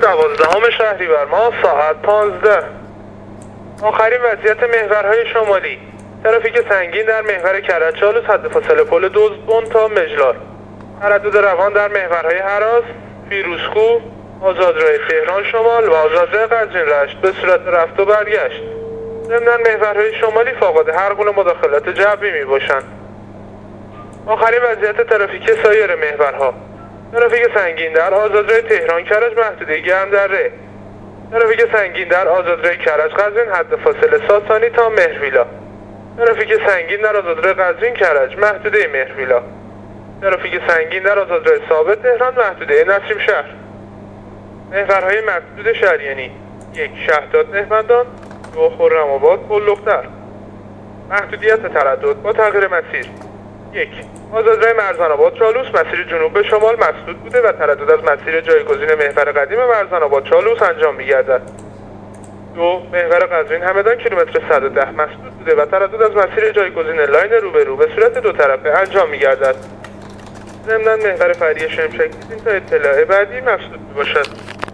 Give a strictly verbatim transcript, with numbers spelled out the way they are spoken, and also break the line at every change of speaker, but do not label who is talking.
دوازدهم شهریور ماه ساعت پانزده. آخرین وضعیت محورهای شمالی: ترافیک سنگین در محور کرج چالوس حد فاصله پل دزدبن تا مجلار. تردد روان در محورهای هراس، فیروزکوه، آزادراه تهران شمال و آزادراه قزوین رشت به صورت رفت و برگشت. ضمناً محورهای شمالی فاقد هر گونه مداخلات جبری می باشند. آخرین وضعیت ترافیک سایر محورها: ترافیک سنگین در آزادراه تهران کرج محدوده گرم‌دره. ترافیک سنگین در آزادراه کرج قزوین حد فاصله ساسانی تا مهرویلا. ترافیک سنگین در آزادراه قزوین کرج محدوده مهرویلا. ترافیک سنگین در آزادراه ثابت تهران محدوده نسیم شهر. محورهای مسدود شهریانی: یک شهداد نهمندان، دو خرم آباد پل لختر. محدودیت تردد با تغییر مسیر: یک آزادراه مرزان آباد چالوس مسیر جنوب به شمال مسدود بوده و تردد از مسیر جایگزین محور قدیم مرزان آباد چالوس انجام می‌گردد. دو محور قزوین همدان کیلومتر صد و ده مسدود بوده و تردد از مسیر جایگزین لاین روبرو به صورت دو طرفه انجام می‌گردد. ضمناً محور فری شمشک تا اطلاع بعدی مسدود می‌باشد.